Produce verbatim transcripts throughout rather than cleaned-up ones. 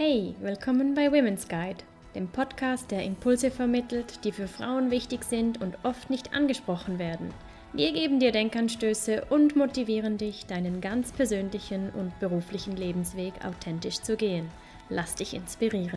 Hey, willkommen bei Women's Guide, dem Podcast, der Impulse vermittelt, die für Frauen wichtig sind und oft nicht angesprochen werden. Wir geben dir Denkanstöße und motivieren dich, deinen ganz persönlichen und beruflichen Lebensweg authentisch zu gehen. Lass dich inspirieren.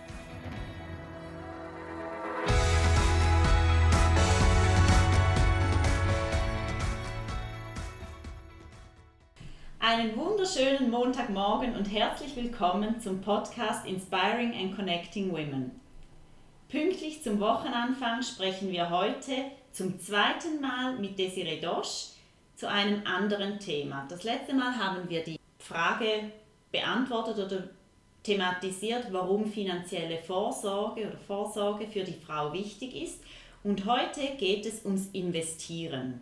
Einen wunderschönen Montagmorgen und herzlich willkommen zum Podcast Inspiring and Connecting Women. Pünktlich zum Wochenanfang sprechen wir heute zum zweiten Mal mit Desiree Dosch zu einem anderen Thema. Das letzte Mal haben wir die Frage beantwortet oder thematisiert, warum finanzielle Vorsorge oder Vorsorge für die Frau wichtig ist. Und heute geht es ums Investieren.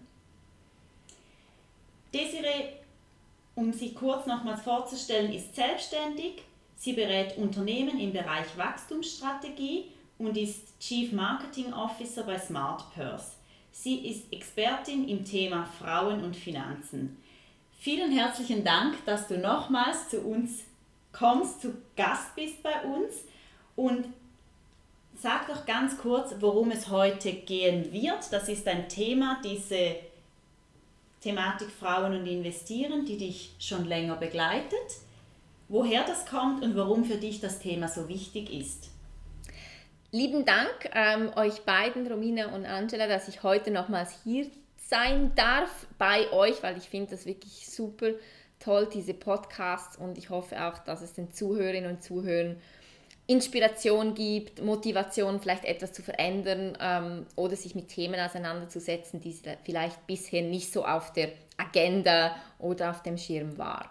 Desiree, um sie kurz nochmals vorzustellen, ist selbstständig. Sie berät Unternehmen im Bereich Wachstumsstrategie und ist Chief Marketing Officer bei SmartPurse. Sie ist Expertin im Thema Frauen und Finanzen. Vielen herzlichen Dank, dass du nochmals zu uns kommst, zu Gast bist bei uns. Und sag doch ganz kurz, worum es heute gehen wird. Das ist ein Thema, diese Thematik Frauen und Investieren, die dich schon länger begleitet. Woher das kommt und warum für dich das Thema so wichtig ist. Lieben Dank ähm, euch beiden, Romina und Angela, dass ich heute nochmals hier sein darf bei euch, weil ich finde das wirklich super toll, diese Podcasts, und ich hoffe auch, dass es den Zuhörerinnen und Zuhörern Inspiration gibt, Motivation, vielleicht etwas zu verändern ähm, oder sich mit Themen auseinanderzusetzen, die vielleicht bisher nicht so auf der Agenda oder auf dem Schirm war.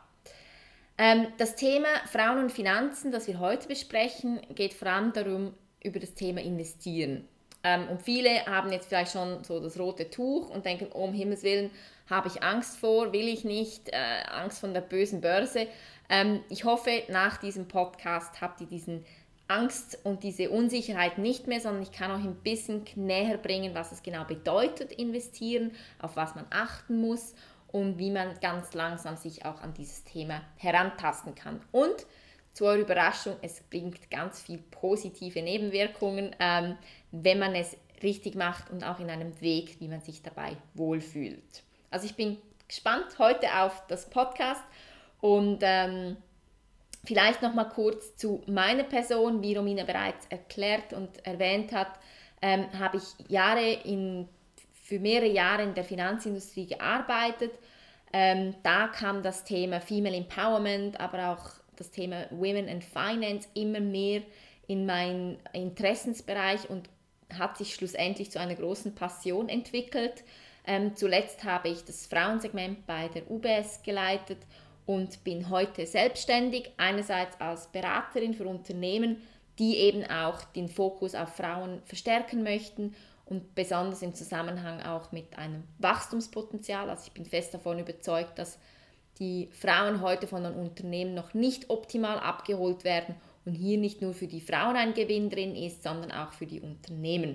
Ähm, das Thema Frauen und Finanzen, das wir heute besprechen, geht vor allem darum, über das Thema Investieren. Ähm, und viele haben jetzt vielleicht schon so das rote Tuch und denken, oh, um Himmels Willen, habe ich Angst vor, will ich nicht, äh, Angst von der bösen Börse. Ähm, ich hoffe, nach diesem Podcast habt ihr diesen Angst und diese Unsicherheit nicht mehr, sondern ich kann euch ein bisschen näher bringen, was es genau bedeutet, investieren, auf was man achten muss und wie man ganz langsam sich auch an dieses Thema herantasten kann. Und zu eurer Überraschung, es bringt ganz viel positive Nebenwirkungen, ähm, wenn man es richtig macht und auch in einem Weg, wie man sich dabei wohlfühlt. Also ich bin gespannt heute auf das Podcast und ähm, vielleicht noch mal kurz zu meiner Person, wie Romina bereits erklärt und erwähnt hat, ähm, habe ich Jahre in, für mehrere Jahre in der Finanzindustrie gearbeitet. Ähm, da kam das Thema Female Empowerment, aber auch das Thema Women and Finance immer mehr in meinen Interessensbereich und hat sich schlussendlich zu einer großen Passion entwickelt. Ähm, zuletzt habe ich das Frauensegment bei der U B S geleitet und bin heute selbstständig, einerseits als Beraterin für Unternehmen, die eben auch den Fokus auf Frauen verstärken möchten und besonders im Zusammenhang auch mit einem Wachstumspotenzial. Also ich bin fest davon überzeugt, dass die Frauen heute von den Unternehmen noch nicht optimal abgeholt werden und hier nicht nur für die Frauen ein Gewinn drin ist, sondern auch für die Unternehmen.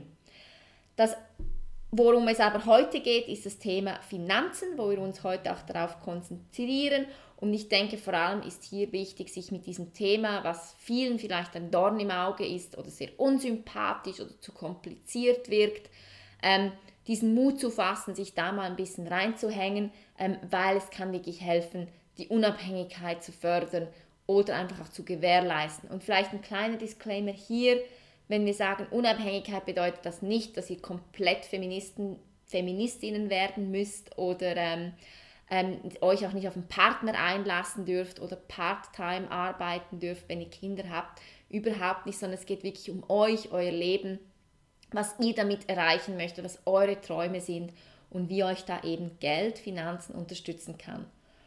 Das Worum es aber heute geht, ist das Thema Finanzen, wo wir uns heute auch darauf konzentrieren. Und ich denke, vor allem ist hier wichtig, sich mit diesem Thema, was vielen vielleicht ein Dorn im Auge ist oder sehr unsympathisch oder zu kompliziert wirkt, ähm, diesen Mut zu fassen, sich da mal ein bisschen reinzuhängen, ähm, weil es kann wirklich helfen, die Unabhängigkeit zu fördern oder einfach auch zu gewährleisten. Und vielleicht ein kleiner Disclaimer hier: Wenn wir sagen, Unabhängigkeit bedeutet das nicht, dass ihr komplett Feministen, Feministinnen werden müsst oder ähm, ähm, euch auch nicht auf einen Partner einlassen dürft oder Part-Time arbeiten dürft, wenn ihr Kinder habt. Überhaupt nicht, sondern es geht wirklich um euch, euer Leben, was ihr damit erreichen möchtet, was eure Träume sind und wie euch da eben Geld, Finanzen unterstützen kann.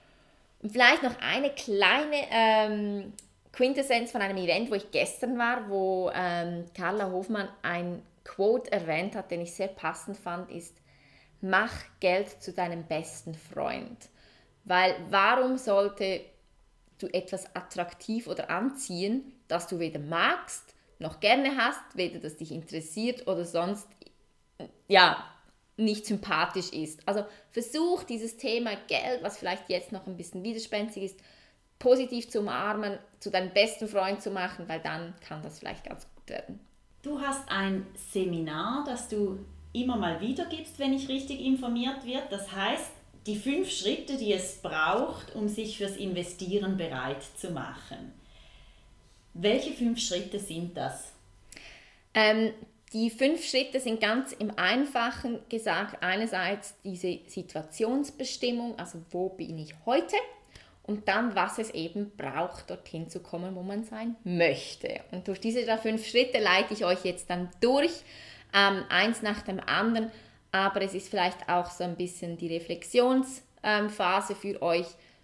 Und vielleicht noch eine kleine Ähm, Quintessenz von einem Event, wo ich gestern war, wo ähm, Carla Hofmann ein Quote erwähnt hat, den ich sehr passend fand, ist: Mach Geld zu deinem besten Freund. Weil warum sollte du etwas attraktiv oder anziehen, das du weder magst, noch gerne hast, weder das dich interessiert oder sonst ja, nicht sympathisch ist. Also versuch dieses Thema Geld, was vielleicht jetzt noch ein bisschen widerspenstig ist, positiv zu umarmen, zu deinem besten Freund zu machen, weil dann kann das vielleicht ganz gut werden. Du hast ein Seminar, das du immer mal wieder gibst, wenn ich richtig informiert wird. Das heißt, die fünf Schritte, die es braucht, um sich fürs Investieren bereit zu machen. Welche fünf Schritte sind das? Ähm, die fünf Schritte sind ganz im Einfachen gesagt. Einerseits diese Situationsbestimmung, also wo bin ich heute? Und dann, was es eben braucht, dorthin zu kommen, wo man sein möchte. Und durch diese fünf Schritte leite ich euch jetzt dann durch, ähm, eins nach dem anderen. Aber es ist vielleicht auch so ein bisschen die Reflexionsphase ähm, für euch,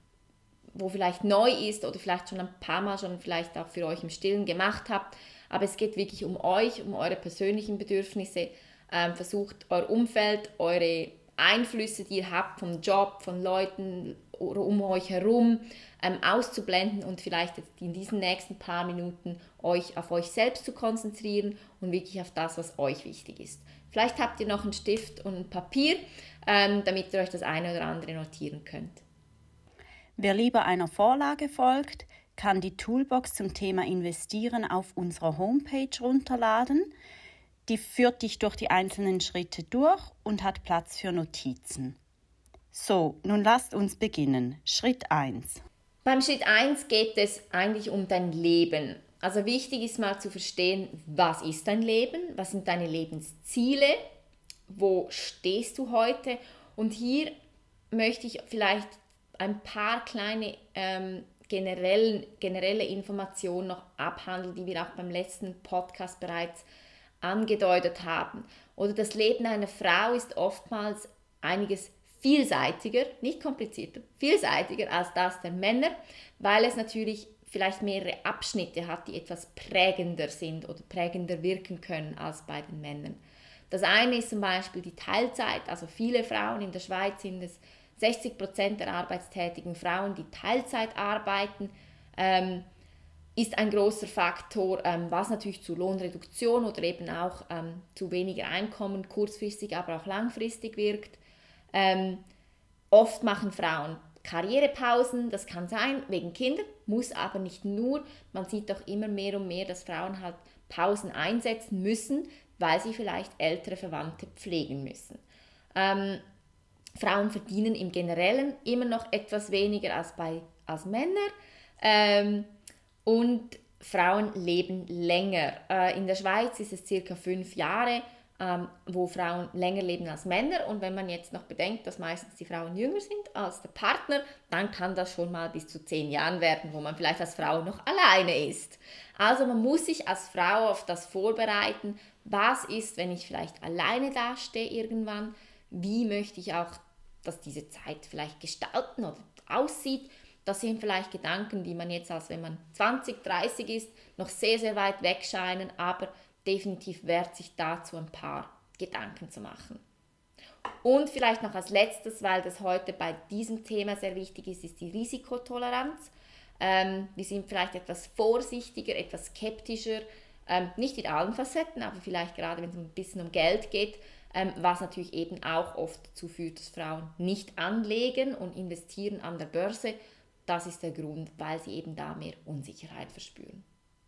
wo vielleicht neu ist oder vielleicht schon ein paar Mal schon vielleicht auch für euch im Stillen gemacht habt. Aber es geht wirklich um euch, um eure persönlichen Bedürfnisse. Ähm, versucht euer Umfeld, eure Einflüsse, die ihr habt vom Job, von Leuten oder um euch herum, ähm, auszublenden und vielleicht jetzt in diesen nächsten paar Minuten euch auf euch selbst zu konzentrieren und wirklich auf das, was euch wichtig ist. Vielleicht habt ihr noch einen Stift und ein Papier, ähm, damit ihr euch das eine oder andere notieren könnt. Wer lieber einer Vorlage folgt, kann die Toolbox zum Thema Investieren auf unserer Homepage runterladen. Die führt dich durch die einzelnen Schritte durch und hat Platz für Notizen. So, nun lasst uns beginnen. Schritt eins. Beim Schritt eins geht es eigentlich um dein Leben. Also wichtig ist mal zu verstehen, was ist dein Leben, was sind deine Lebensziele, wo stehst du heute? Und hier möchte ich vielleicht ein paar kleine ähm, generell, generelle Informationen noch abhandeln, die wir auch beim letzten Podcast bereits angedeutet haben. Oder das Leben einer Frau ist oftmals einiges vielseitiger, nicht komplizierter, vielseitiger als das der Männer, weil es natürlich vielleicht mehrere Abschnitte hat, die etwas prägender sind oder prägender wirken können als bei den Männern. Das eine ist zum Beispiel die Teilzeit, also viele Frauen in der Schweiz sind es sechzig Prozent der arbeitstätigen Frauen, die Teilzeit arbeiten, ähm, ist ein großer Faktor, ähm, was natürlich zu Lohnreduktion oder eben auch ähm, zu weniger Einkommen kurzfristig, aber auch langfristig wirkt. Ähm, oft machen Frauen Karrierepausen, das kann sein, wegen Kindern, muss aber nicht nur. Man sieht doch immer mehr und mehr, dass Frauen halt Pausen einsetzen müssen, weil sie vielleicht ältere Verwandte pflegen müssen. Ähm, Frauen verdienen im Generellen immer noch etwas weniger als, bei, als Männer ähm, und Frauen leben länger. Äh, in der Schweiz ist es circa fünf Jahre, ähm, wo Frauen länger leben als Männer, und wenn man jetzt noch bedenkt, dass meistens die Frauen jünger sind als der Partner, dann kann das schon mal bis zu zehn Jahren werden, wo man vielleicht als Frau noch alleine ist. Also man muss sich als Frau auf das vorbereiten, was ist, wenn ich vielleicht alleine dastehe irgendwann, wie möchte ich auch, dass diese Zeit vielleicht gestalten oder aussieht. Das sind vielleicht Gedanken, die man jetzt, als wenn man zwanzig, dreißig ist, noch sehr, sehr weit weg scheinen, aber definitiv wert, sich dazu ein paar Gedanken zu machen. Und vielleicht noch als letztes, weil das heute bei diesem Thema sehr wichtig ist, ist die Risikotoleranz. Ähm, wir sind vielleicht etwas vorsichtiger, etwas skeptischer, ähm, nicht in allen Facetten, aber vielleicht gerade, wenn es ein bisschen um Geld geht, ähm, was natürlich eben auch oft dazu führt, dass Frauen nicht anlegen und investieren an der Börse. Das ist der Grund, weil sie eben da mehr Unsicherheit verspüren.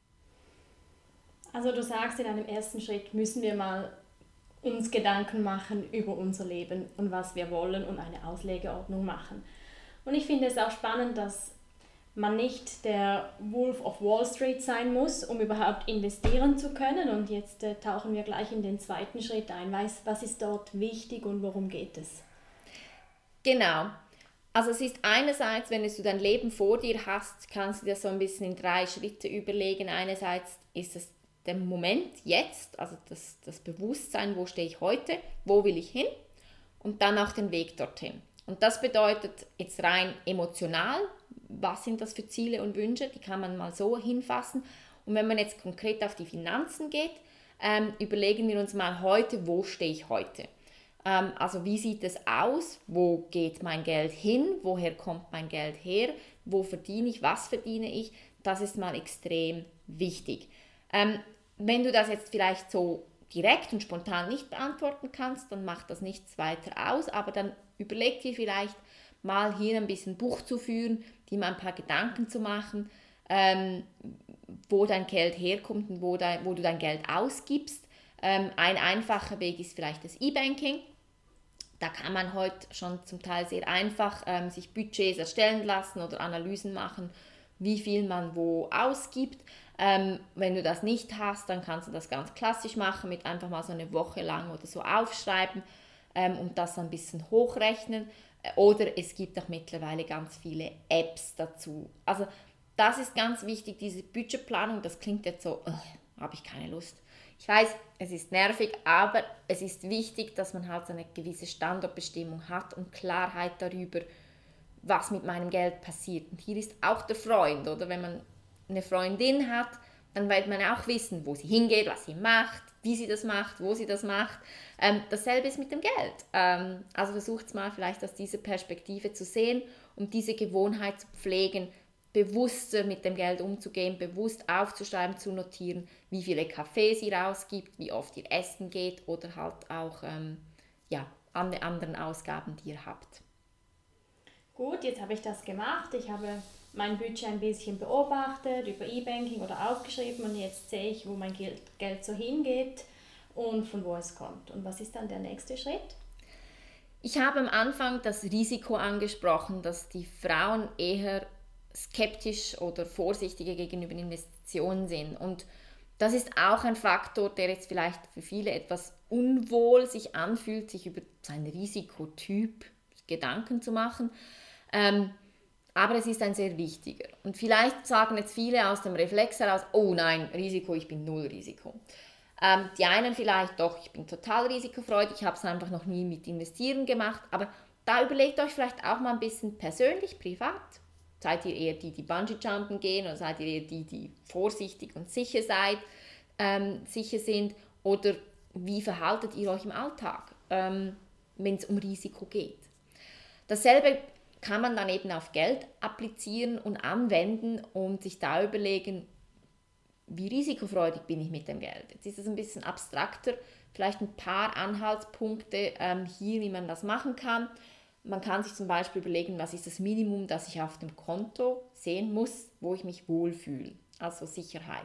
Also du sagst, in einem ersten Schritt müssen wir mal uns Gedanken machen über unser Leben und was wir wollen und eine Auslegeordnung machen. Und ich finde es auch spannend, dass man nicht der Wolf of Wall Street sein muss, um überhaupt investieren zu können. Und jetzt äh, tauchen wir gleich in den zweiten Schritt ein. Was, was ist dort wichtig und worum geht es? Genau. Also es ist einerseits, wenn du dein Leben vor dir hast, kannst du dir so ein bisschen in drei Schritte überlegen. Einerseits ist es der Moment jetzt, also das, das Bewusstsein, wo stehe ich heute, wo will ich hin, und dann auch den Weg dorthin. Und das bedeutet jetzt rein emotional, was sind das für Ziele und Wünsche, die kann man mal so hinfassen. Und wenn man jetzt konkret auf die Finanzen geht, ähm, überlegen wir uns mal heute, wo stehe ich heute. Ähm, also wie sieht es aus, wo geht mein Geld hin, woher kommt mein Geld her, wo verdiene ich, was verdiene ich, das ist mal extrem wichtig. Ähm, wenn du das jetzt vielleicht so direkt und spontan nicht beantworten kannst, dann macht das nichts weiter aus, aber dann überleg dir vielleicht mal hier ein bisschen Buch zu führen, dir mal ein paar Gedanken zu machen, ähm, wo dein Geld herkommt und wo, dein, wo du dein Geld ausgibst. Ähm, ein einfacher Weg ist vielleicht das E-Banking. Da kann man heute schon zum Teil sehr einfach ähm, sich Budgets erstellen lassen oder Analysen machen, wie viel man wo ausgibt. Ähm, wenn du das nicht hast, dann kannst du das ganz klassisch machen, mit einfach mal so eine Woche lang oder so aufschreiben ähm, und das ein bisschen hochrechnen. Oder es gibt auch mittlerweile ganz viele Apps dazu. Also das ist ganz wichtig, diese Budgetplanung. Das klingt jetzt so, oh, habe ich keine Lust. Ich weiß, es ist nervig, aber es ist wichtig, dass man halt so eine gewisse Standortbestimmung hat und Klarheit darüber, was mit meinem Geld passiert. Und hier ist auch der Freund, oder wenn man eine Freundin hat, dann wird man auch wissen, wo sie hingeht, was sie macht, wie sie das macht, wo sie das macht. Ähm, dasselbe ist mit dem Geld. Ähm, also versucht es mal vielleicht aus dieser Perspektive zu sehen, um diese Gewohnheit zu pflegen, bewusster mit dem Geld umzugehen, bewusst aufzuschreiben, zu notieren, wie viele Kaffees ihr ausgibt, wie oft ihr essen geht oder halt auch ähm, ja, alle anderen Ausgaben, die ihr habt. Gut, jetzt habe ich das gemacht. Ich habe mein Budget ein bisschen beobachtet, über E-Banking oder aufgeschrieben und jetzt sehe ich, wo mein Geld, Geld so hingeht und von wo es kommt. Und was ist dann der nächste Schritt? Ich habe am Anfang das Risiko angesprochen, dass die Frauen eher skeptisch oder vorsichtiger gegenüber Investitionen sind. Und das ist auch ein Faktor, der jetzt vielleicht für viele etwas unwohl sich anfühlt, sich über seinen Risikotyp Gedanken zu machen. Ähm, aber es ist ein sehr wichtiger. Und vielleicht sagen jetzt viele aus dem Reflex heraus, oh nein, Risiko, ich bin null Risiko. Ähm, die einen vielleicht doch, ich bin total risikofreudig, ich habe es einfach noch nie mit Investieren gemacht. Aber da überlegt euch vielleicht auch mal ein bisschen persönlich, privat. Seid ihr eher die, die Bungee-Jumpen gehen oder seid ihr eher die, die vorsichtig und sicher seid, ähm, sicher sind? Oder wie verhaltet ihr euch im Alltag, ähm, wenn es um Risiko geht? Dasselbe kann man dann eben auf Geld applizieren und anwenden und sich da überlegen, wie risikofreudig bin ich mit dem Geld. Jetzt ist es ein bisschen abstrakter, vielleicht ein paar Anhaltspunkte ähm, hier, wie man das machen kann. Man kann sich zum Beispiel überlegen, was ist das Minimum, das ich auf dem Konto sehen muss, wo ich mich wohlfühle, also Sicherheit.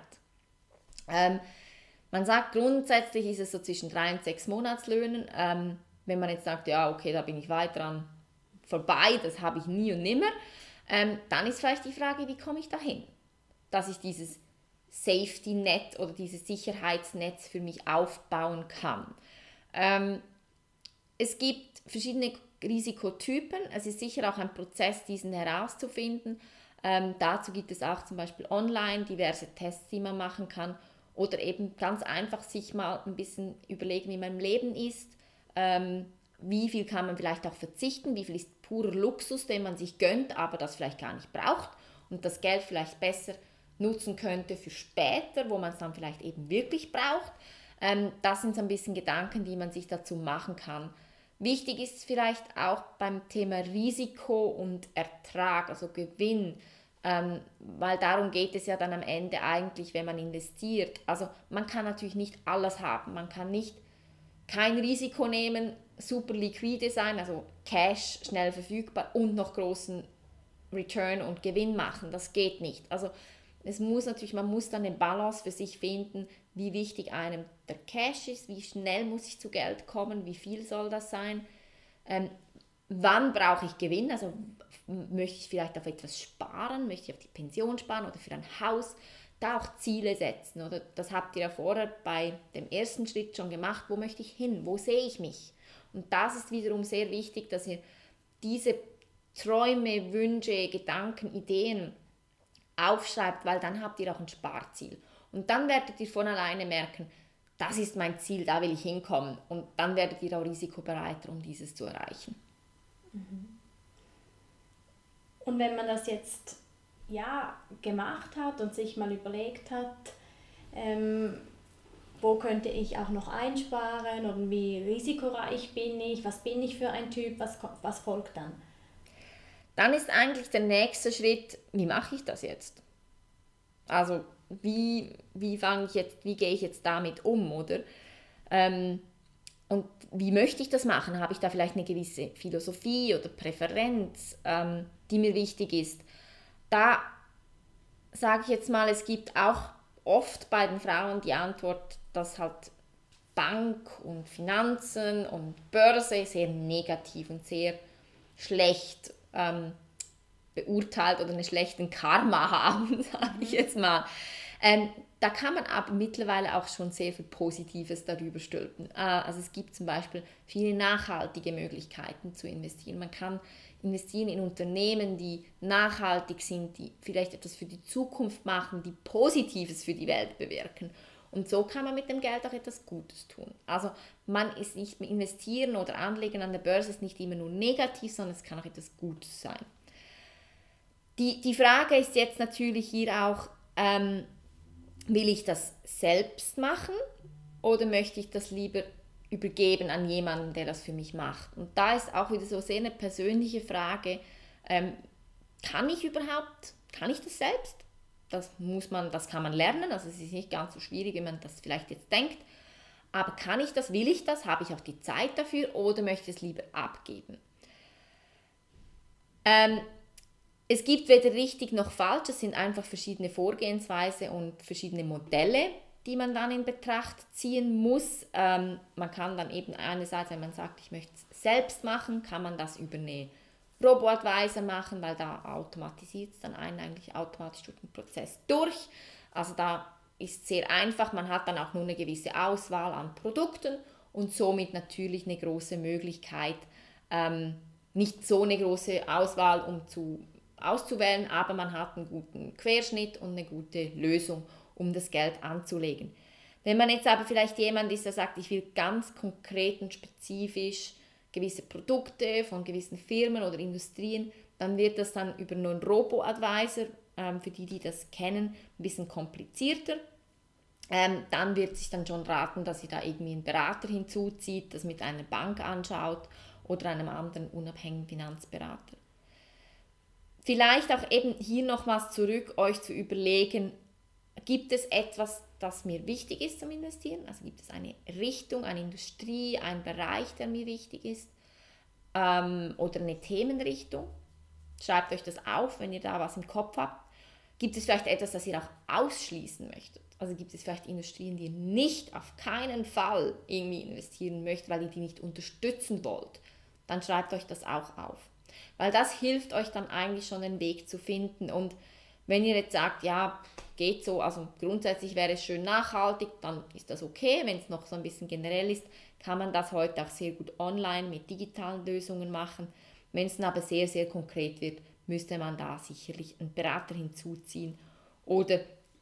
Ähm, man sagt, grundsätzlich ist es so zwischen drei und sechs Monatslöhnen. Ähm, wenn man jetzt sagt, ja, okay, da bin ich weit dran vorbei, das habe ich nie und nimmer, ähm, dann ist vielleicht die Frage, wie komme ich dahin? Dass ich dieses Safety-Net oder dieses Sicherheitsnetz für mich aufbauen kann. Ähm, es gibt verschiedene Risikotypen. Es ist sicher auch ein Prozess, diesen herauszufinden. Ähm, dazu gibt es auch zum Beispiel online diverse Tests, die man machen kann. Oder eben ganz einfach sich mal ein bisschen überlegen, wie man im Leben ist. Ähm, wie viel kann man vielleicht auch verzichten? Wie viel ist purer Luxus, den man sich gönnt, aber das vielleicht gar nicht braucht und das Geld vielleicht besser nutzen könnte für später, wo man es dann vielleicht eben wirklich braucht. Ähm, das sind so ein bisschen Gedanken, die man sich dazu machen kann. Wichtig ist vielleicht auch beim Thema Risiko und Ertrag, also Gewinn, ähm, weil darum geht es ja dann am Ende eigentlich, wenn man investiert. Also man kann natürlich nicht alles haben, man kann nicht kein Risiko nehmen, super liquide sein, also Cash schnell verfügbar und noch großen Return und Gewinn machen, das geht nicht. Also es muss natürlich, man muss dann eine Balance für sich finden, wie wichtig einem der Cash ist, wie schnell muss ich zu Geld kommen, wie viel soll das sein, ähm, wann brauche ich Gewinn, also möchte ich vielleicht auf etwas sparen, möchte ich auf die Pension sparen oder für ein Haus, da auch Ziele setzen, oder das habt ihr ja vorher bei dem ersten Schritt schon gemacht, wo möchte ich hin, wo sehe ich mich? Und das ist wiederum sehr wichtig, dass ihr diese Träume, Wünsche, Gedanken, Ideen aufschreibt, weil dann habt ihr auch ein Sparziel. Und dann werdet ihr von alleine merken, das ist mein Ziel, da will ich hinkommen. Und dann werdet ihr auch risikobereiter, um dieses zu erreichen. Und wenn man das jetzt ja, gemacht hat und sich mal überlegt hat, ähm, wo könnte ich auch noch einsparen und wie risikoreich bin ich, was bin ich für ein Typ, was, was folgt dann? Dann ist eigentlich der nächste Schritt, wie mache ich das jetzt? Also wie, wie fange ich jetzt, wie gehe ich jetzt damit um, oder? Ähm, Und wie möchte ich das machen? Habe ich da vielleicht eine gewisse Philosophie oder Präferenz, ähm, die mir wichtig ist? Da sage ich jetzt mal, es gibt auch oft bei den Frauen die Antwort, dass halt Bank und Finanzen und Börse sehr negativ und sehr schlecht ähm, beurteilt oder einen schlechten Karma haben, sage ich jetzt mal. Ähm, da kann man aber mittlerweile auch schon sehr viel Positives darüber stülpen. Äh, also es gibt zum Beispiel viele nachhaltige Möglichkeiten zu investieren. Man kann investieren in Unternehmen, die nachhaltig sind, die vielleicht etwas für die Zukunft machen, die Positives für die Welt bewirken. Und so kann man mit dem Geld auch etwas Gutes tun. Also man ist nicht mehr investieren oder anlegen an der Börse ist nicht immer nur negativ, sondern es kann auch etwas Gutes sein. Die, die Frage ist jetzt natürlich hier auch, ähm, will ich das selbst machen oder möchte ich das lieber übergeben an jemanden, der das für mich macht? Und da ist auch wieder so sehr eine persönliche Frage, ähm, kann ich überhaupt, kann ich das selbst? Das muss man, das kann man lernen, also es ist nicht ganz so schwierig, wie man das vielleicht jetzt denkt. Aber kann ich das, will ich das, habe ich auch die Zeit dafür oder möchte ich es lieber abgeben? Ähm, es gibt weder richtig noch falsch, es sind einfach verschiedene Vorgehensweise und verschiedene Modelle, die man dann in Betracht ziehen muss. Ähm, man kann dann eben einerseits, wenn man sagt, ich möchte es selbst machen, kann man das über eine Robo-Advisor machen, weil da automatisiert es dann einen eigentlich automatisch durch den Prozess durch. Also da ist sehr einfach, man hat dann auch nur eine gewisse Auswahl an Produkten und somit natürlich eine große Möglichkeit, ähm, nicht so eine große Auswahl, um zu, auszuwählen, aber man hat einen guten Querschnitt und eine gute Lösung, um das Geld anzulegen. Wenn man jetzt aber vielleicht jemand ist, der sagt, ich will ganz konkret und spezifisch gewisse Produkte von gewissen Firmen oder Industrien, dann wird das dann über einen Robo-Advisor, ähm, für die, die das kennen, ein bisschen komplizierter. Ähm, dann wird sich dann schon raten, dass ihr da irgendwie einen Berater hinzuzieht, das mit einer Bank anschaut oder einem anderen unabhängigen Finanzberater. Vielleicht auch eben hier nochmals zurück, euch zu überlegen, gibt es etwas, das mir wichtig ist zum Investieren? Also gibt es eine Richtung, eine Industrie, einen Bereich, der mir wichtig ist? Ähm, oder eine Themenrichtung? Schreibt euch das auf, wenn ihr da was im Kopf habt. Gibt es vielleicht etwas, das ihr auch ausschließen möchtet? Also gibt es vielleicht Industrien, die ihr nicht auf keinen Fall irgendwie investieren möchtet, weil ihr die nicht unterstützen wollt? Dann schreibt euch das auch auf. Weil das hilft euch dann eigentlich schon einen Weg zu finden. Und wenn ihr jetzt sagt, ja, geht so, also grundsätzlich wäre es schön nachhaltig, dann ist das okay. Wenn es noch so ein bisschen generell ist, kann man das heute auch sehr gut online mit digitalen Lösungen machen. Wenn es dann aber sehr, sehr konkret wird, müsste man da sicherlich einen Berater hinzuziehen. Oder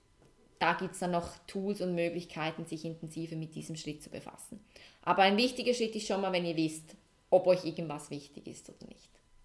da gibt es dann noch Tools und Möglichkeiten, sich intensiver mit diesem Schritt zu befassen. Aber ein wichtiger Schritt ist schon mal, wenn ihr wisst, ob euch irgendwas wichtig ist oder nicht.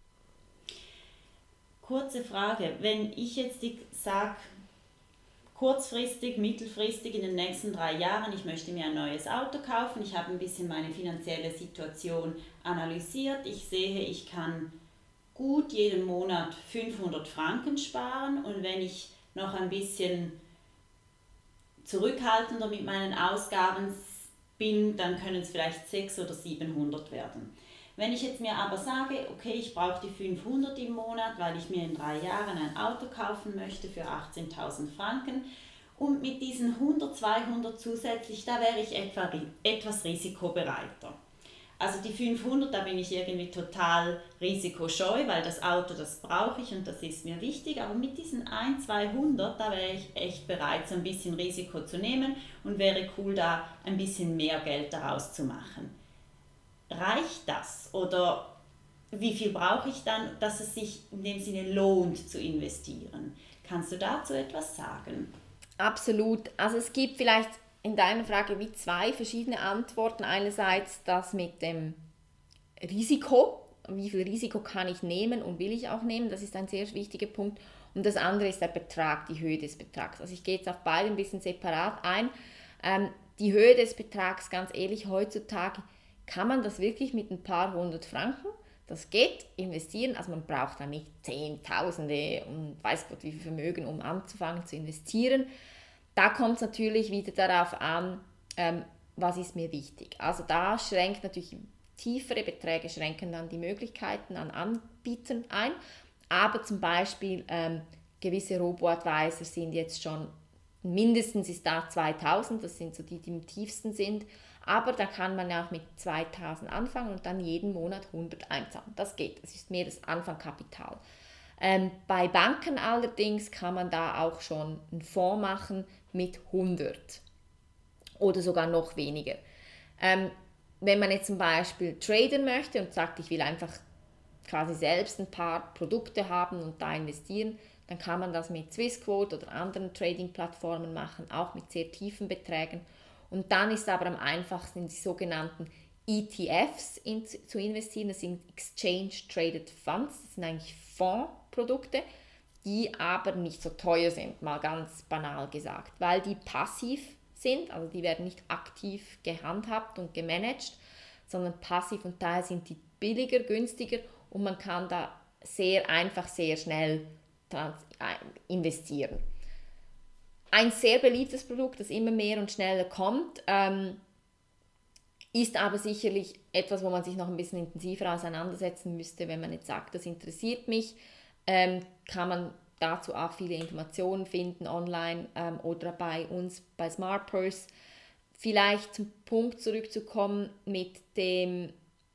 Kurze Frage, wenn ich jetzt sage, kurzfristig, mittelfristig in den nächsten drei Jahren, ich möchte mir ein neues Auto kaufen, ich habe ein bisschen meine finanzielle Situation analysiert, ich sehe, ich kann gut jeden Monat fünfhundert Franken sparen und wenn ich noch ein bisschen zurückhaltender mit meinen Ausgaben bin, dann können es vielleicht sechshundert oder siebenhundert werden. Wenn ich jetzt mir aber sage, okay, ich brauche die fünfhundert im Monat, weil ich mir in drei Jahren ein Auto kaufen möchte für achtzehntausend Franken und mit diesen hundert, zweihundert zusätzlich, da wäre ich etwa, etwas risikobereiter. Also die fünfhundert, da bin ich irgendwie total risikoscheu, weil das Auto, das brauche ich und das ist mir wichtig, aber mit diesen ein, zweihundert, da wäre ich echt bereit, so ein bisschen Risiko zu nehmen und wäre cool, da ein bisschen mehr Geld daraus zu machen. Reicht das oder wie viel brauche ich dann, dass es sich in dem Sinne lohnt zu investieren? Kannst du dazu etwas sagen? Absolut. Also es gibt vielleicht in deiner Frage wie zwei verschiedene Antworten. Einerseits das mit dem Risiko, wie viel Risiko kann ich nehmen und will ich auch nehmen, das ist ein sehr wichtiger Punkt. Und das andere ist der Betrag, die Höhe des Betrags. Also ich gehe jetzt auf beide ein bisschen separat ein. Ähm, die Höhe des Betrags, ganz ehrlich, heutzutage kann man das wirklich mit ein paar hundert Franken, das geht, investieren, also man braucht da nicht Zehntausende und weiß Gott wie viel Vermögen, um anzufangen zu investieren. Da kommt es natürlich wieder darauf an, ähm, was ist mir wichtig. Also da schränkt natürlich tiefere Beträge, schränken dann die Möglichkeiten an Anbietern ein, aber zum Beispiel ähm, gewisse Robo-Advisor sind jetzt schon, mindestens ist da zweitausend, das sind so die, die im tiefsten sind, aber da kann man ja auch mit zweitausend anfangen und dann jeden Monat hundert einzahlen. Das geht, das ist mehr das Anfangkapital. Ähm, bei Banken allerdings kann man da auch schon einen Fonds machen mit hundert oder sogar noch weniger. Ähm, wenn man jetzt zum Beispiel traden möchte und sagt, ich will einfach quasi selbst ein paar Produkte haben und da investieren, dann kann man das mit Swissquote oder anderen Trading-Plattformen machen, auch mit sehr tiefen Beträgen. Und dann ist aber am einfachsten in die sogenannten E T Fs in, zu investieren. Das sind Exchange Traded Funds, das sind eigentlich Fondsprodukte, die aber nicht so teuer sind, mal ganz banal gesagt, weil die passiv sind, also die werden nicht aktiv gehandhabt und gemanagt, sondern passiv und daher sind die billiger, günstiger und man kann da sehr einfach, sehr schnell investieren. Ein sehr beliebtes Produkt, das immer mehr und schneller kommt, ähm, ist aber sicherlich etwas, wo man sich noch ein bisschen intensiver auseinandersetzen müsste, wenn man jetzt sagt, das interessiert mich, ähm, kann man dazu auch viele Informationen finden online ähm, oder bei uns bei SmartPurse. Vielleicht zum Punkt zurückzukommen mit dem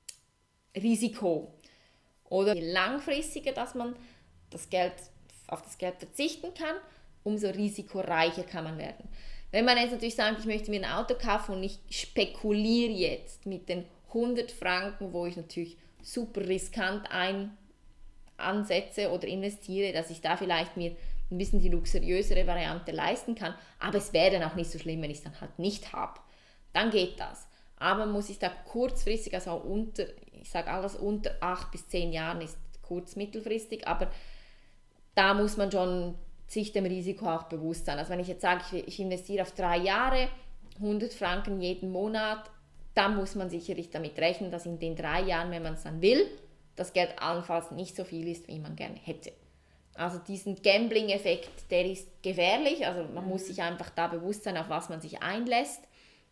Risiko oder je langfristiger, dass man das Geld, auf das Geld verzichten kann, umso risikoreicher kann man werden. Wenn man jetzt natürlich sagt, ich möchte mir ein Auto kaufen und ich spekuliere jetzt mit den hundert Franken, wo ich natürlich super riskant ein ansetze oder investiere, dass ich da vielleicht mir ein bisschen die luxuriösere Variante leisten kann, aber es wäre dann auch nicht so schlimm, wenn ich es dann halt nicht habe. Dann geht das. Aber muss ich da kurzfristig, also unter, ich sage alles unter acht bis zehn Jahren ist kurz mittelfristig, aber da muss man schon sich dem Risiko auch bewusst sein. Also wenn ich jetzt sage, ich, ich investiere auf drei Jahre, hundert Franken jeden Monat, dann muss man sicherlich damit rechnen, dass in den drei Jahren, wenn man es dann will, das Geld allenfalls nicht so viel ist, wie man gerne hätte. Also diesen Gambling-Effekt, der ist gefährlich, also man muss sich einfach da bewusst sein, auf was man sich einlässt.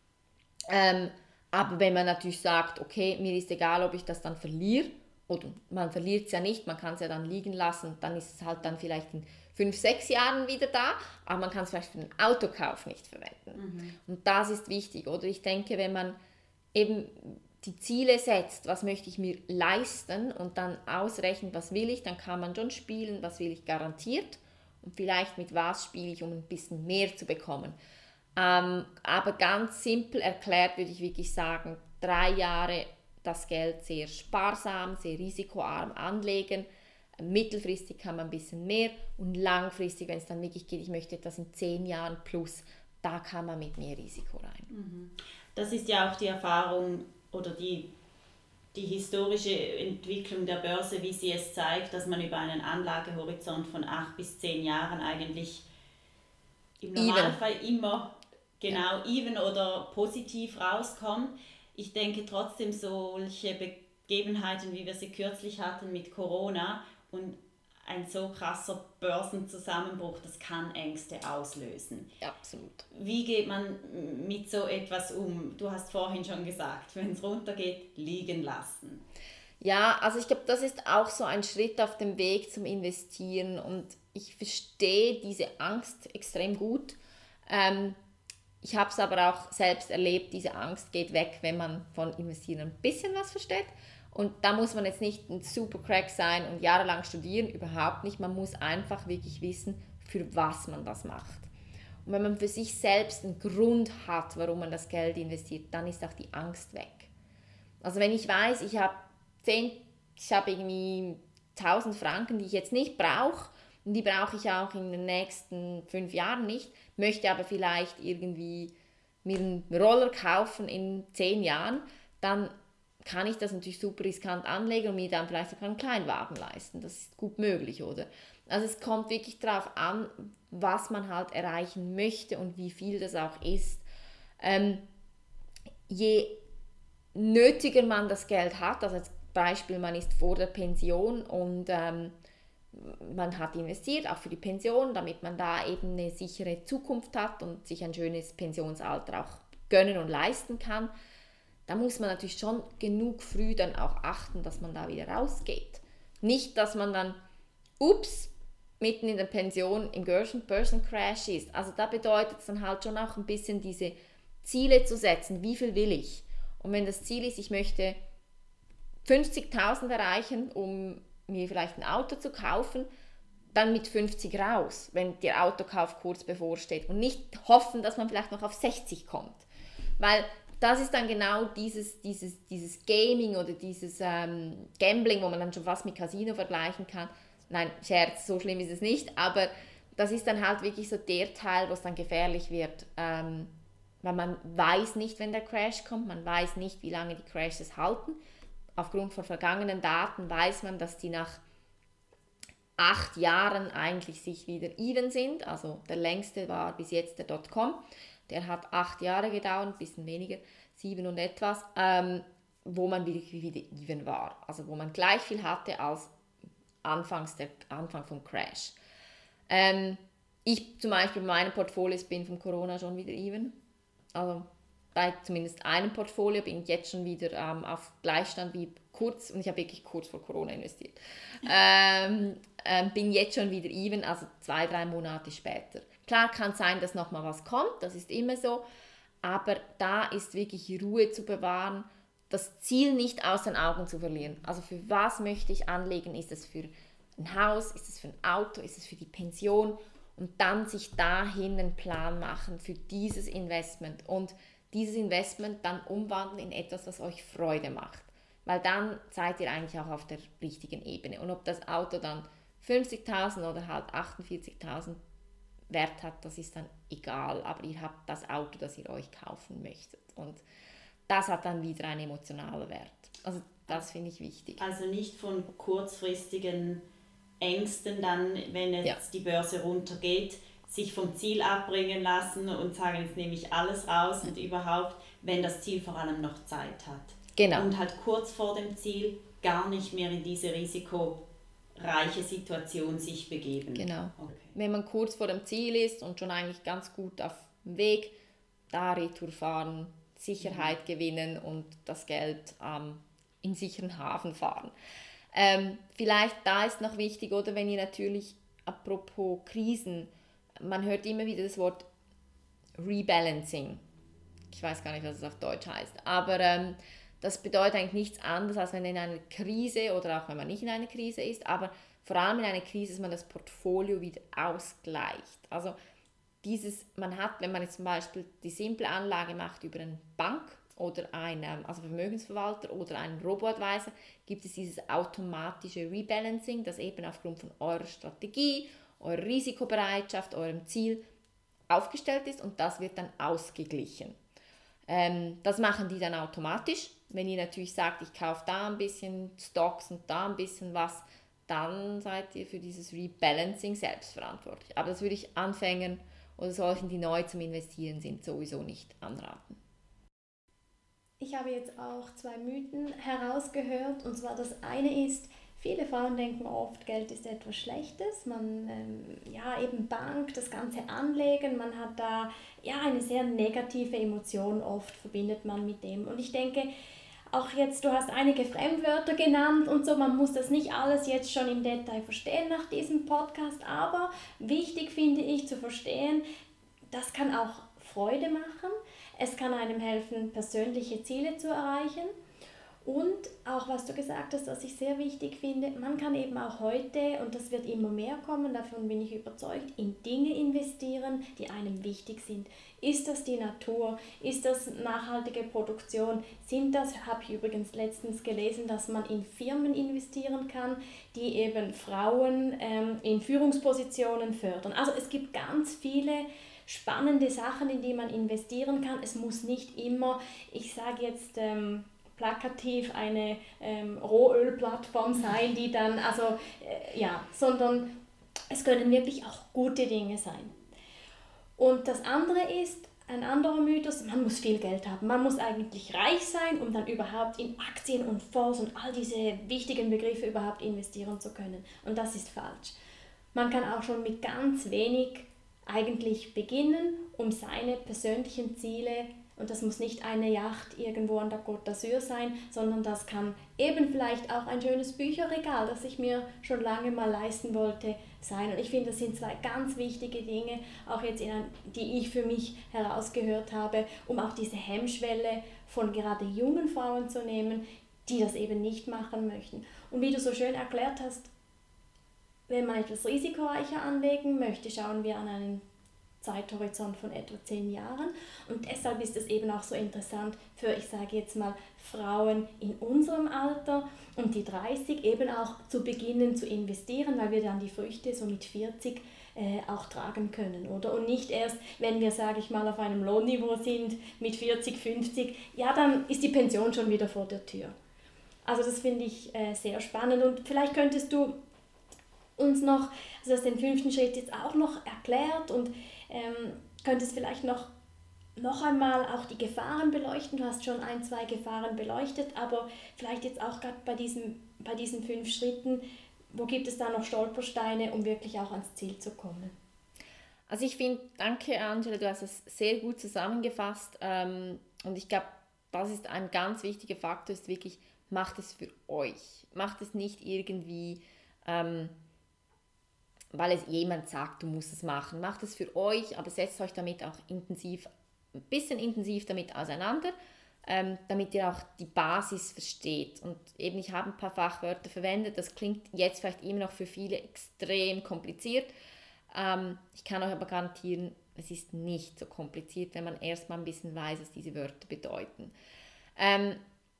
Ähm, aber wenn man natürlich sagt, okay, mir ist egal, ob ich das dann verliere, oder man verliert es ja nicht, man kann es ja dann liegen lassen, dann ist es halt dann vielleicht in fünf, sechs Jahren wieder da, aber man kann es vielleicht für den Autokauf nicht verwenden. Mhm. Und das ist wichtig, oder? Ich denke, wenn man eben die Ziele setzt, was möchte ich mir leisten und dann ausrechnet, was will ich, dann kann man schon spielen, was will ich garantiert und vielleicht mit was spiele ich, um ein bisschen mehr zu bekommen. Ähm, aber ganz simpel erklärt würde ich wirklich sagen, drei Jahre das Geld sehr sparsam, sehr risikoarm anlegen, mittelfristig kann man ein bisschen mehr und langfristig, wenn es dann wirklich geht, ich möchte etwas in zehn Jahren plus, da kann man mit mehr Risiko rein. Das ist ja auch die Erfahrung oder die, die historische Entwicklung der Börse, wie sie es zeigt, dass man über einen Anlagehorizont von acht bis zehn Jahren eigentlich im Normalfall even. immer genau ja. even oder positiv rauskommt. Ich denke trotzdem, solche Begebenheiten, wie wir sie kürzlich hatten mit Corona und ein so krasser Börsenzusammenbruch, das kann Ängste auslösen. Ja, absolut. Wie geht man mit so etwas um? Du hast vorhin schon gesagt, wenn es runtergeht, liegen lassen. Ja, also ich glaube, das ist auch so ein Schritt auf dem Weg zum Investieren und ich verstehe diese Angst extrem gut. Ähm, ich habe es aber auch selbst erlebt, diese Angst geht weg, wenn man von Investieren ein bisschen was versteht. Und da muss man jetzt nicht ein Supercrack sein und jahrelang studieren, überhaupt nicht. Man muss einfach wirklich wissen, für was man das macht. Und wenn man für sich selbst einen Grund hat, warum man das Geld investiert, dann ist auch die Angst weg. Also wenn ich weiß, ich habe zehn, ich habe irgendwie tausend Franken, die ich jetzt nicht brauche, und die brauche ich auch in den nächsten fünf Jahren nicht, möchte aber vielleicht irgendwie mir einen Roller kaufen in zehn Jahren, dann kann ich das natürlich super riskant anlegen und mir dann vielleicht sogar einen Kleinwagen leisten. Das ist gut möglich, oder? Also es kommt wirklich darauf an, was man halt erreichen möchte und wie viel das auch ist. Ähm, je nötiger man das Geld hat, also als Beispiel, man ist vor der Pension und ähm, man hat investiert, auch für die Pension, damit man da eben eine sichere Zukunft hat und sich ein schönes Pensionsalter auch gönnen und leisten kann, da muss man natürlich schon genug früh dann auch achten, dass man da wieder rausgeht. Nicht, dass man dann, ups, mitten in der Pension im Börsencrash ist. Also da bedeutet es dann halt schon auch ein bisschen diese Ziele zu setzen, wie viel will ich? Und wenn das Ziel ist, ich möchte fünfzigtausend erreichen, um mir vielleicht ein Auto zu kaufen, dann mit fünfzig raus, wenn der Autokauf kurz bevorsteht und nicht hoffen, dass man vielleicht noch auf sechzig kommt. Weil das ist dann genau dieses, dieses, dieses Gaming oder dieses ähm, Gambling, wo man dann schon fast mit Casino vergleichen kann. Nein, Scherz, so schlimm ist es nicht, aber das ist dann halt wirklich so der Teil, wo es dann gefährlich wird, ähm, weil man weiß nicht, wenn der Crash kommt, man weiß nicht, wie lange die Crashes halten. Aufgrund von vergangenen Daten weiß man, dass die nach acht Jahren eigentlich sich wieder even sind. Also der längste war bis jetzt der Dotcom. Der hat acht Jahre gedauert, ein bisschen weniger, sieben und etwas, ähm, wo man wirklich wieder even war. Also wo man gleich viel hatte als anfangs der Anfang vom Crash. Ähm, ich zum Beispiel bei meinen Portfolios bin vom Corona schon wieder even. Also bei zumindest einem Portfolio bin ich jetzt schon wieder ähm, auf Gleichstand wie kurz, und ich habe wirklich kurz vor Corona investiert, ähm, ähm, bin jetzt schon wieder even, also zwei, drei Monate später. Klar kann sein, dass nochmal was kommt, das ist immer so, aber da ist wirklich Ruhe zu bewahren, das Ziel nicht aus den Augen zu verlieren. Also für was möchte ich anlegen? Ist es für ein Haus? Ist es für ein Auto? Ist es für die Pension? Und dann sich dahin einen Plan machen für dieses Investment und dieses Investment dann umwandeln in etwas, was euch Freude macht. Weil dann seid ihr eigentlich auch auf der richtigen Ebene. Und ob das Auto dann fünfzigtausend oder halt achtundvierzigtausend Wert hat, das ist dann egal. Aber ihr habt das Auto, das ihr euch kaufen möchtet. Und das hat dann wieder einen emotionalen Wert. Also das finde ich wichtig. Also nicht von kurzfristigen Ängsten dann, wenn jetzt ja. die Börse runtergeht, sich vom Ziel abbringen lassen und sagen, jetzt nehme ich alles raus und überhaupt, wenn das Ziel vor allem noch Zeit hat. Genau. Und halt kurz vor dem Ziel gar nicht mehr in diese risikoreiche Situation sich begeben. Genau. Okay. Wenn man kurz vor dem Ziel ist und schon eigentlich ganz gut auf dem Weg, da Retour fahren, Sicherheit mhm. gewinnen und das Geld ähm, in sicheren Hafen fahren. Ähm, vielleicht da ist noch wichtig, oder wenn ihr natürlich, apropos Krisen, man hört immer wieder das Wort Rebalancing. Ich weiß gar nicht, was es auf Deutsch heißt, aber ähm, das bedeutet eigentlich nichts anderes, als wenn in einer Krise oder auch wenn man nicht in einer Krise ist, aber vor allem in einer Krise, dass man das Portfolio wieder ausgleicht. Also dieses, man hat, wenn man jetzt zum Beispiel die simple Anlage macht über eine Bank oder einen also Vermögensverwalter oder einen Robo-Advisor, gibt es dieses automatische Rebalancing, das eben aufgrund von eurer Strategie, eurer Risikobereitschaft, eurem Ziel aufgestellt ist und das wird dann ausgeglichen. Ähm, das machen die dann automatisch. Wenn ihr natürlich sagt, ich kaufe da ein bisschen Stocks und da ein bisschen was, dann seid ihr für dieses Rebalancing selbst verantwortlich. Aber das würde ich Anfängern oder solchen, die neu zum Investieren sind, sowieso nicht anraten. Ich habe jetzt auch zwei Mythen herausgehört, und zwar das eine ist, viele Frauen denken oft, Geld ist etwas Schlechtes, man, ähm, ja eben Bank, das ganze Anlegen, man hat da ja eine sehr negative Emotion, oft verbindet man mit dem. Und ich denke, auch jetzt, du hast einige Fremdwörter genannt und so, man muss das nicht alles jetzt schon im Detail verstehen nach diesem Podcast, aber wichtig finde ich zu verstehen, das kann auch Freude machen, es kann einem helfen, persönliche Ziele zu erreichen. Und auch was du gesagt hast, was ich sehr wichtig finde, man kann eben auch heute, und das wird immer mehr kommen, davon bin ich überzeugt, in Dinge investieren, die einem wichtig sind. Ist das die Natur? Ist das nachhaltige Produktion? Sind das, habe ich übrigens letztens gelesen, dass man in Firmen investieren kann, die eben Frauen ähm, in Führungspositionen fördern. Also es gibt ganz viele spannende Sachen, in die man investieren kann. Es muss nicht immer, ich sage jetzt, ähm, plakativ eine ähm, Rohölplattform sein, die dann, also äh, ja, sondern es können wirklich auch gute Dinge sein. Und das andere ist, ein anderer Mythos, man muss viel Geld haben, man muss eigentlich reich sein, um dann überhaupt in Aktien und Fonds und all diese wichtigen Begriffe überhaupt investieren zu können. Und das ist falsch. Man kann auch schon mit ganz wenig eigentlich beginnen, um seine persönlichen Ziele Und das muss nicht eine Yacht irgendwo an der Côte d'Azur sein, sondern das kann eben vielleicht auch ein schönes Bücherregal, das ich mir schon lange mal leisten wollte, sein. Und ich finde, das sind zwei ganz wichtige Dinge, auch jetzt, in ein, die ich für mich herausgehört habe, um auch diese Hemmschwelle von gerade jungen Frauen zu nehmen, die das eben nicht machen möchten. Und wie du so schön erklärt hast, wenn man etwas risikoreicher anlegen möchte, schauen wir an einen Zeithorizont von etwa zehn Jahren. Und deshalb ist es eben auch so interessant für, ich sage jetzt mal, Frauen in unserem Alter, um die dreißig, eben auch zu beginnen zu investieren, weil wir dann die Früchte so mit vierzig äh, auch tragen können, oder? Und nicht erst, wenn wir, sage ich mal, auf einem Lohnniveau sind, mit vierzig, fünfzig, ja, dann ist die Pension schon wieder vor der Tür. Also das finde ich äh, sehr spannend. Und vielleicht könntest du uns noch, also das den fünften Schritt jetzt auch noch erklärt und ähm, könntest vielleicht noch, noch einmal auch die Gefahren beleuchten. Du hast schon ein, zwei Gefahren beleuchtet, aber vielleicht jetzt auch gerade bei, diesem, bei diesen fünf Schritten, wo gibt es da noch Stolpersteine, um wirklich auch ans Ziel zu kommen? Also ich finde, danke Angela, du hast es sehr gut zusammengefasst ähm, und ich glaube, das ist ein ganz wichtiger Faktor, ist wirklich, macht es für euch. Macht es nicht irgendwie, ähm, weil es jemand sagt, du musst es machen. Macht es für euch, aber setzt euch damit auch intensiv, ein bisschen intensiv damit auseinander, ähm, damit ihr auch die Basis versteht. Und eben, ich habe ein paar Fachwörter verwendet, das klingt jetzt vielleicht immer noch für viele extrem kompliziert. Ähm, ich kann euch aber garantieren, es ist nicht so kompliziert, wenn man erstmal ein bisschen weiß, was diese Wörter bedeuten. Ähm,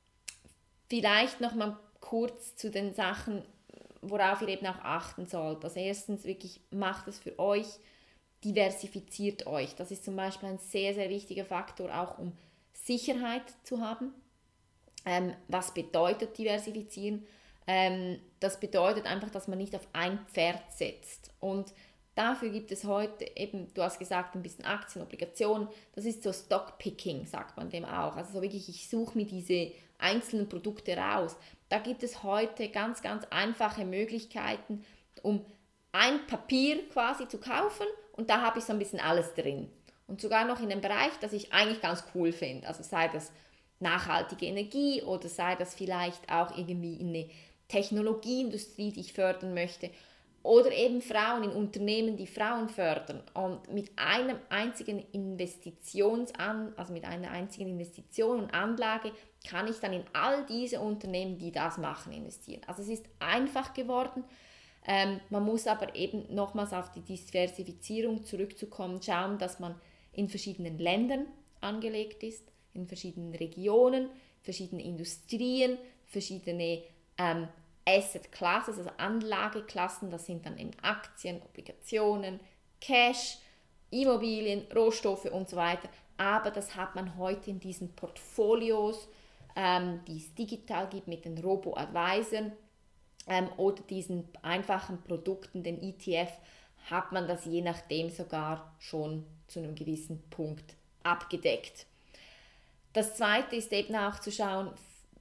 vielleicht noch mal kurz zu den Sachen, worauf ihr eben auch achten sollt. Also erstens wirklich, macht es für euch, diversifiziert euch. Das ist zum Beispiel ein sehr, sehr wichtiger Faktor, auch um Sicherheit zu haben. Ähm, was bedeutet diversifizieren? Ähm, das bedeutet einfach, dass man nicht auf ein Pferd setzt. Und dafür gibt es heute eben, du hast gesagt, ein bisschen Aktien, Obligationen. Das ist so Stockpicking, sagt man dem auch. Also so wirklich, ich suche mir diese einzelnen Produkte raus. Da gibt es heute ganz, ganz einfache Möglichkeiten, um ein Papier quasi zu kaufen und da habe ich so ein bisschen alles drin. Und sogar noch in einem Bereich, das ich eigentlich ganz cool finde. Also sei das nachhaltige Energie oder sei das vielleicht auch irgendwie in eine Technologieindustrie, die ich fördern möchte. Oder eben Frauen in Unternehmen, die Frauen fördern. Und mit einem einzigen Investitionsan, also mit einer einzigen Investition und Anlage kann ich dann in all diese Unternehmen, die das machen, investieren. Also es ist einfach geworden. Ähm, man muss aber eben nochmals auf die Diversifizierung zurückzukommen, schauen, dass man in verschiedenen Ländern angelegt ist, in verschiedenen Regionen, verschiedene Industrien, verschiedene ähm, Asset Classes, also Anlageklassen, das sind dann eben Aktien, Obligationen, Cash, Immobilien, Rohstoffe und so weiter. Aber das hat man heute in diesen Portfolios, ähm, die es digital gibt mit den Robo-Advisern ähm, oder diesen einfachen Produkten, den E T F, hat man das je nachdem sogar schon zu einem gewissen Punkt abgedeckt. Das Zweite ist eben auch zu schauen,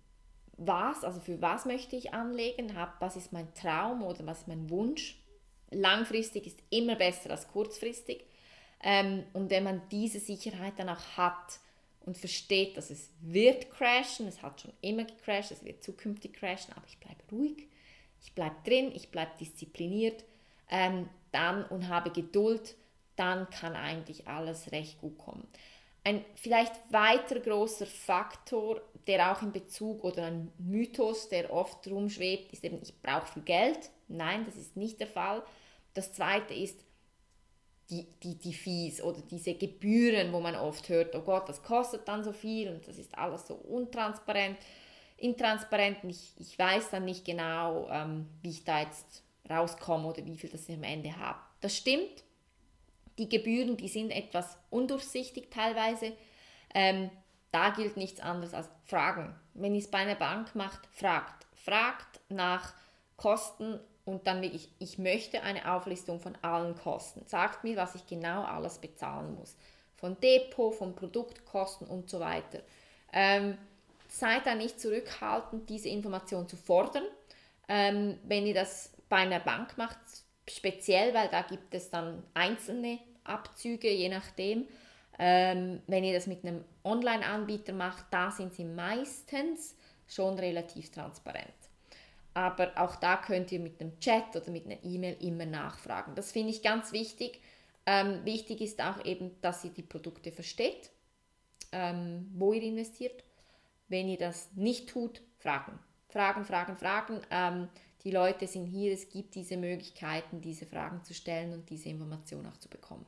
was, also für was möchte ich anlegen, was ist mein Traum oder was ist mein Wunsch. Langfristig ist immer besser als kurzfristig. Ähm, und wenn man diese Sicherheit dann auch hat und versteht, dass es wird crashen, es hat schon immer gecrashed, es wird zukünftig crashen, aber ich bleibe ruhig, ich bleibe drin, ich bleibe diszipliniert, ähm, dann und habe Geduld, dann kann eigentlich alles recht gut kommen. Ein vielleicht weiter großer Faktor, der auch in Bezug oder ein Mythos, der oft rumschwebt, ist eben, ich brauche viel Geld. Nein, das ist nicht der Fall. Das Zweite ist die, die, die Fees oder diese Gebühren, wo man oft hört, oh Gott, das kostet dann so viel und das ist alles so untransparent, intransparent. Und ich, ich weiß dann nicht genau, ähm, wie ich da jetzt rauskomme oder wie viel das ich am Ende habe. Das stimmt. Die Gebühren, die sind etwas undurchsichtig teilweise. Ähm, da gilt nichts anderes als fragen. Wenn ihr es bei einer Bank macht, fragt. Fragt nach Kosten und dann wirklich, ich möchte eine Auflistung von allen Kosten. Sagt mir, was ich genau alles bezahlen muss. Von Depot, von Produktkosten und so weiter. Ähm, seid da nicht zurückhaltend, diese Information zu fordern. Ähm, wenn ihr das bei einer Bank macht, speziell, weil da gibt es dann einzelne Abzüge, je nachdem. Ähm, wenn ihr das mit einem Online-Anbieter macht, da sind sie meistens schon relativ transparent. Aber auch da könnt ihr mit einem Chat oder mit einer E-Mail immer nachfragen. Das finde ich ganz wichtig. Ähm, wichtig ist auch eben, dass ihr die Produkte versteht, ähm, wo ihr investiert. Wenn ihr das nicht tut, fragen. Fragen, fragen, fragen. Ähm, die Leute sind hier, es gibt diese Möglichkeiten, diese Fragen zu stellen und diese Information auch zu bekommen.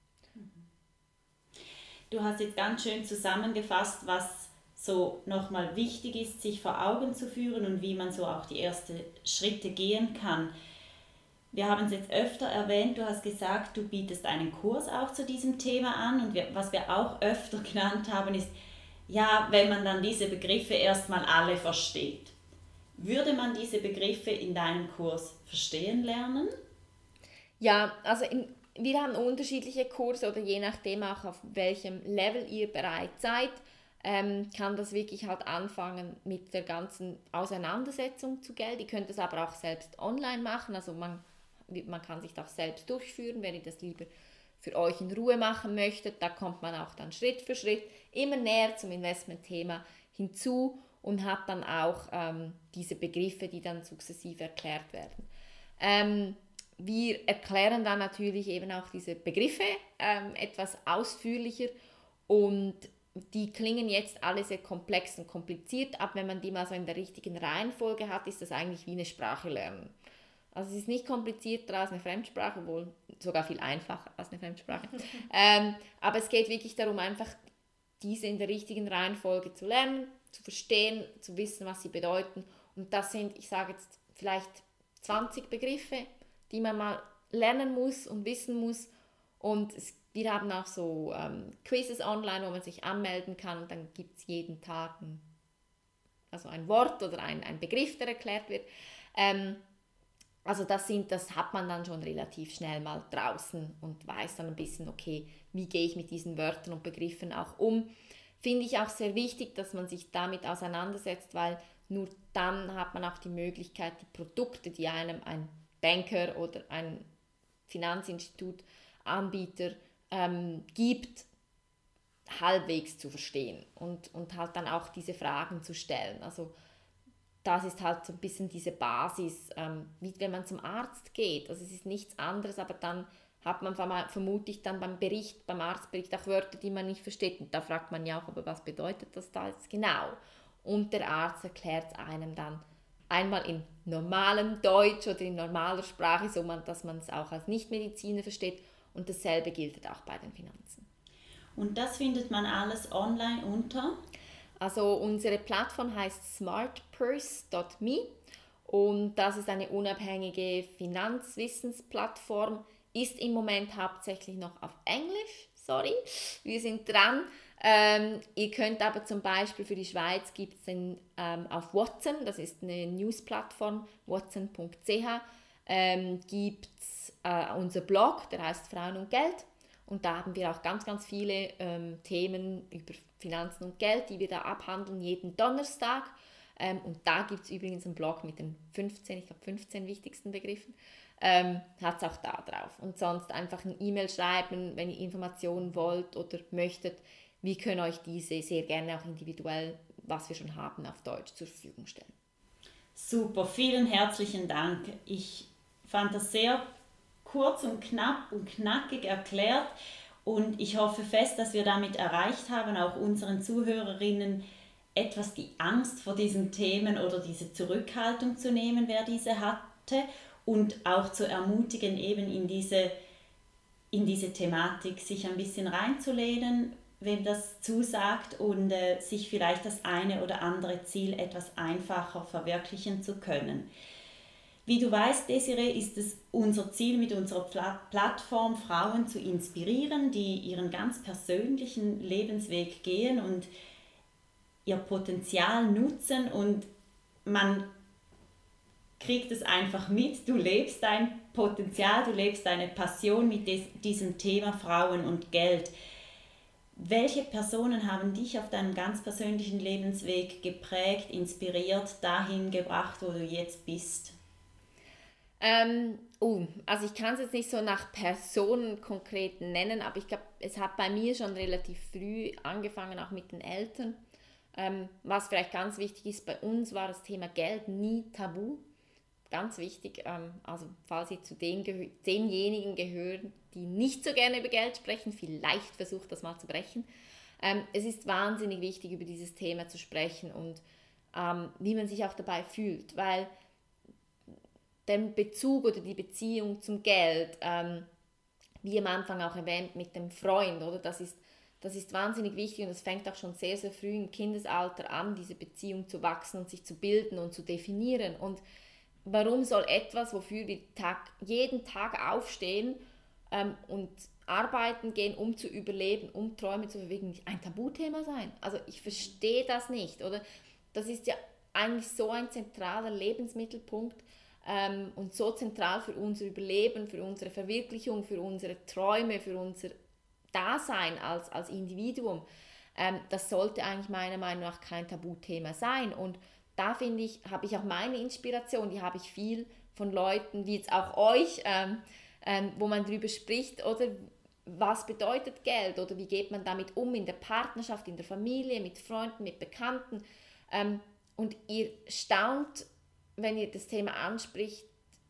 Du hast jetzt ganz schön zusammengefasst, was so nochmal wichtig ist, sich vor Augen zu führen und wie man so auch die ersten Schritte gehen kann. Wir haben es jetzt öfter erwähnt, du hast gesagt, du bietest einen Kurs auch zu diesem Thema an und wir, was wir auch öfter genannt haben ist, ja, wenn man dann diese Begriffe erstmal alle versteht. Würde man diese Begriffe in deinem Kurs verstehen lernen? Ja, also in, wir haben unterschiedliche Kurse oder je nachdem auch auf welchem Level ihr bereit seid, ähm, kann das wirklich halt anfangen mit der ganzen Auseinandersetzung zu Geld. Ihr könnt es aber auch selbst online machen, also man, man kann sich das selbst durchführen, wenn ihr das lieber für euch in Ruhe machen möchtet. Da kommt man auch dann Schritt für Schritt immer näher zum Investmentthema hinzu und hat dann auch ähm, diese Begriffe, die dann sukzessive erklärt werden. Ähm, wir erklären dann natürlich eben auch diese Begriffe ähm, etwas ausführlicher und die klingen jetzt alle sehr komplex und kompliziert, aber wenn man die mal so in der richtigen Reihenfolge hat, ist das eigentlich wie eine Sprache lernen. Also es ist nicht komplizierter als eine Fremdsprache, wohl sogar viel einfacher als eine Fremdsprache. ähm, aber es geht wirklich darum, einfach diese in der richtigen Reihenfolge zu lernen, zu verstehen, zu wissen, was sie bedeuten. Und das sind, ich sage jetzt, vielleicht zwanzig Begriffe, die man mal lernen muss und wissen muss. Und es, wir haben auch so ähm, Quizzes online, wo man sich anmelden kann. Und dann gibt es jeden Tag ein, also ein Wort oder ein, ein Begriff, der erklärt wird. Ähm, Also das, sind, das hat man dann schon relativ schnell mal draußen und weiß dann ein bisschen, okay, wie gehe ich mit diesen Wörtern und Begriffen auch um. Finde ich auch sehr wichtig, dass man sich damit auseinandersetzt, weil nur dann hat man auch die Möglichkeit, die Produkte, die einem ein Banker oder ein Finanzinstitut, Anbieter ähm, gibt, halbwegs zu verstehen und, und halt dann auch diese Fragen zu stellen. Also das ist halt so ein bisschen diese Basis, ähm, wie wenn man zum Arzt geht. Also es ist nichts anderes, aber dann hat man vermutlich dann beim Bericht, beim Arztbericht auch Wörter, die man nicht versteht. Und da fragt man ja auch, aber was bedeutet das da jetzt genau? Und der Arzt erklärt es einem dann einmal in normalem Deutsch oder in normaler Sprache, so man, dass man es auch als Nichtmediziner versteht. Und dasselbe gilt auch bei den Finanzen. Und das findet man alles online unter? Also unsere Plattform heißt smartpurse punkt me und das ist eine unabhängige Finanzwissensplattform, ist im Moment hauptsächlich noch auf Englisch, sorry, wir sind dran. Ähm, ihr könnt aber zum Beispiel für die Schweiz gibt es ähm, auf Watson, das ist eine Newsplattform, watson punkt c h, ähm, gibt es äh, unser Blog, der heißt Frauen und Geld. Und da haben wir auch ganz, ganz viele ähm, Themen über Finanzen und Geld, die wir da abhandeln, jeden Donnerstag. Ähm, und da gibt es übrigens einen Blog mit den fünfzehn, ich glaube fünfzehn wichtigsten Begriffen. Ähm, hat es auch da drauf. Und sonst einfach eine E-Mail schreiben, wenn ihr Informationen wollt oder möchtet. Wir können euch diese sehr gerne auch individuell, was wir schon haben, auf Deutsch zur Verfügung stellen. Super, vielen herzlichen Dank. Ich fand das sehr kurz und knapp und knackig erklärt und ich hoffe fest, dass wir damit erreicht haben, auch unseren Zuhörerinnen etwas die Angst vor diesen Themen oder diese Zurückhaltung zu nehmen, wer diese hatte, und auch zu ermutigen, eben in diese, in diese Thematik sich ein bisschen reinzulehnen, wem das zusagt, und äh, sich vielleicht das eine oder andere Ziel etwas einfacher verwirklichen zu können. Wie du weißt, Desiree, ist es unser Ziel, mit unserer Plattform Frauen zu inspirieren, die ihren ganz persönlichen Lebensweg gehen und ihr Potenzial nutzen, und man kriegt es einfach mit, du lebst dein Potenzial, du lebst deine Passion mit des, diesem Thema Frauen und Geld. Welche Personen haben dich auf deinem ganz persönlichen Lebensweg geprägt, inspiriert, dahin gebracht, wo du jetzt bist? Ähm, uh, also ich kann es jetzt nicht so nach Personen konkret nennen, aber ich glaube, es hat bei mir schon relativ früh angefangen, auch mit den Eltern. Ähm, was vielleicht ganz wichtig ist, bei uns war das Thema Geld nie tabu. Ganz wichtig, ähm, also falls ihr zu den gehö- denjenigen gehören, die nicht so gerne über Geld sprechen, vielleicht versucht das mal zu brechen. Ähm, es ist wahnsinnig wichtig, über dieses Thema zu sprechen und ähm, wie man sich auch dabei fühlt, weil der Bezug oder die Beziehung zum Geld, ähm, wie am Anfang auch erwähnt, mit dem Freund, oder? Das ist, das ist wahnsinnig wichtig und es fängt auch schon sehr, sehr früh im Kindesalter an, diese Beziehung zu wachsen und sich zu bilden und zu definieren. Und warum soll etwas, wofür wir Tag, jeden Tag aufstehen ähm, und arbeiten gehen, um zu überleben, um Träume zu verwirklichen, ein Tabuthema sein? Also ich verstehe das nicht, oder? Das ist ja eigentlich so ein zentraler Lebensmittelpunkt ähm, und so zentral für unser Überleben, für unsere Verwirklichung, für unsere Träume, für unser Dasein als, als Individuum. Ähm, das sollte eigentlich meiner Meinung nach kein Tabuthema sein. Und da finde ich, habe ich auch meine Inspiration, die habe ich viel von Leuten, wie jetzt auch euch, ähm, ähm, wo man darüber spricht, oder was bedeutet Geld oder wie geht man damit um in der Partnerschaft, in der Familie, mit Freunden, mit Bekannten. Ähm, und ihr staunt, wenn ihr das Thema anspricht,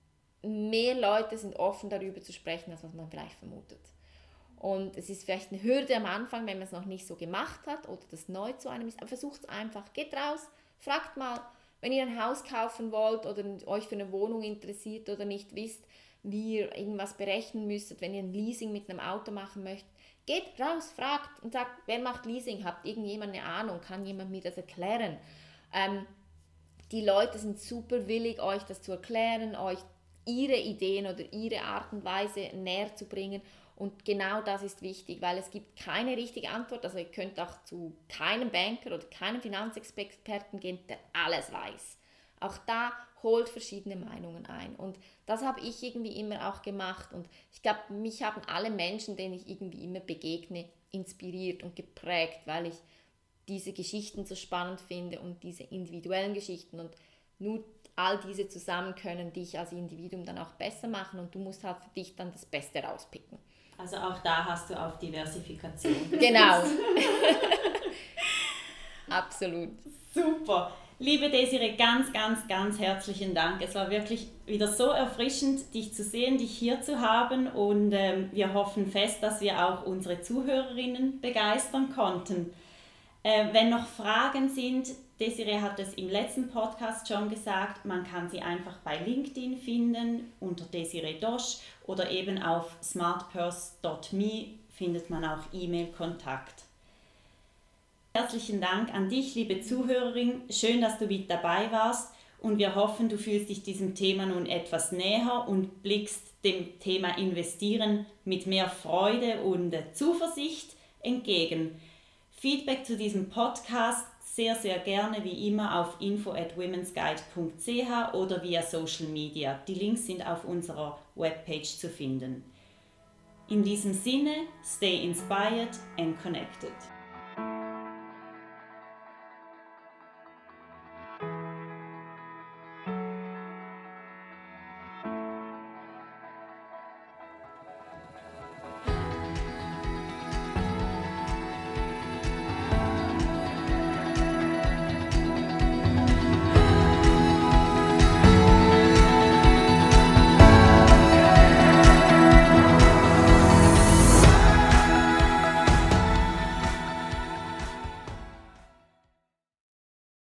mehr Leute sind offen darüber zu sprechen, als was man vielleicht vermutet. Und es ist vielleicht eine Hürde am Anfang, wenn man es noch nicht so gemacht hat oder das neu zu einem ist, aber versucht es einfach, geht raus, fragt mal, wenn ihr ein Haus kaufen wollt oder euch für eine Wohnung interessiert oder nicht wisst, wie ihr irgendwas berechnen müsstet, wenn ihr ein Leasing mit einem Auto machen möchtet, geht raus, fragt und sagt, wer macht Leasing, habt irgendjemand eine Ahnung, kann jemand mir das erklären? Ähm, die Leute sind super willig, euch das zu erklären, euch ihre Ideen oder ihre Art und Weise näher zu bringen. Und genau das ist wichtig, weil es gibt keine richtige Antwort. Also ihr könnt auch zu keinem Banker oder keinem Finanzexperten gehen, der alles weiß. Auch da holt verschiedene Meinungen ein. Und das habe ich irgendwie immer auch gemacht. Und ich glaube, mich haben alle Menschen, denen ich irgendwie immer begegne, inspiriert und geprägt, weil ich diese Geschichten so spannend finde und diese individuellen Geschichten. Und nur all diese zusammen können dich als Individuum dann auch besser machen und du musst halt für dich dann das Beste rauspicken. Also auch da hast du auf Diversifikation. Genau. Absolut. Super. Liebe Desiree, ganz, ganz, ganz herzlichen Dank. Es war wirklich wieder so erfrischend, dich zu sehen, dich hier zu haben und ähm, wir hoffen fest, dass wir auch unsere Zuhörerinnen begeistern konnten. Äh, wenn noch Fragen sind, Desiree hat es im letzten Podcast schon gesagt, man kann sie einfach bei LinkedIn finden, unter Desiree Dosch oder eben auf smartpurse punkt me findet man auch E-Mail-Kontakt. Herzlichen Dank an dich, liebe Zuhörerin. Schön, dass du mit dabei warst und wir hoffen, du fühlst dich diesem Thema nun etwas näher und blickst dem Thema Investieren mit mehr Freude und Zuversicht entgegen. Feedback zu diesem Podcast sehr, sehr gerne wie immer auf info at womensguide punkt c h oder via Social Media. Die Links sind auf unserer Webpage zu finden. In diesem Sinne, stay inspired and connected.